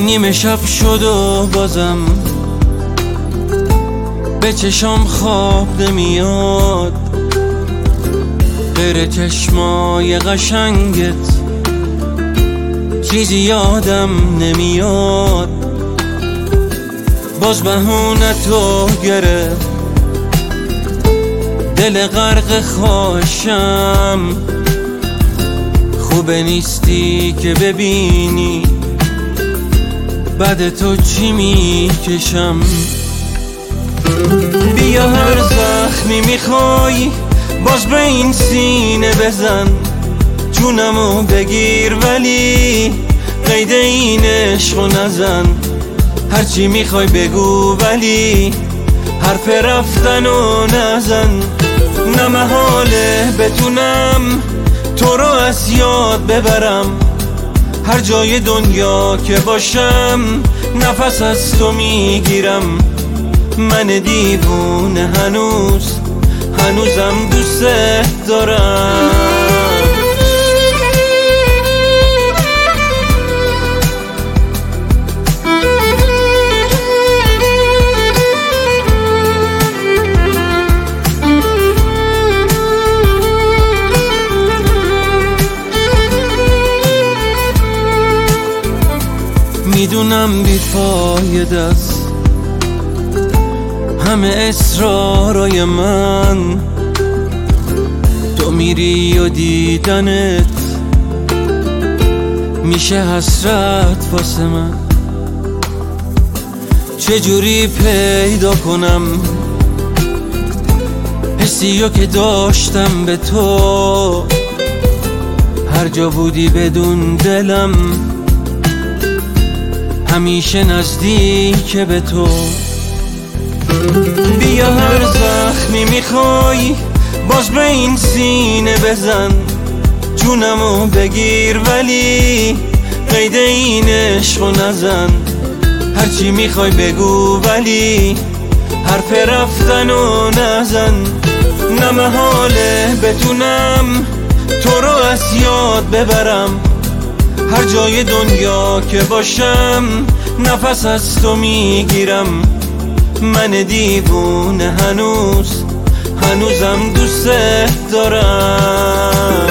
نیمه شب شد و بازم به چشام خواب نمیاد، غیر چشمای قشنگت چیزی یادم نمیاد. باز بهونه تو گرفت دل غرق خواهشم، خوبه نیستی که ببینی بعد تو چی میکشم. بیا هر زخمی میخوای باز به این سینه بزن، جونمو بگیر ولی قید این عشقو نزن. هرچی میخوای بگو ولی حرف رفتنو نزن. نه محاله بتونم تو رو از یاد ببرم، هر جای دنیا که باشم نفس از تو میگیرم. من دیوونه هنوزم دوست دارم. میدونم بیفایده است همه اصرارای من، تو میری و دیدنت میشه حسرت واسه من. چجوری پیدا کنم حسیو که داشتم به تو، هر جا بودی بدون دلم همیشه نزدیک به تو. بیا هر زخمی میخوای باز به این سینه بزن، جونمو بگیر ولی قید این عشقو نزن. هرچی میخوای بگو ولی حرف رفتنو نزن. نه محاله بتونم تو رو از یاد ببرم، هر جای دنیا که باشم نفس از تو میگیرم. من دیوونه هنوزم دوست دارم.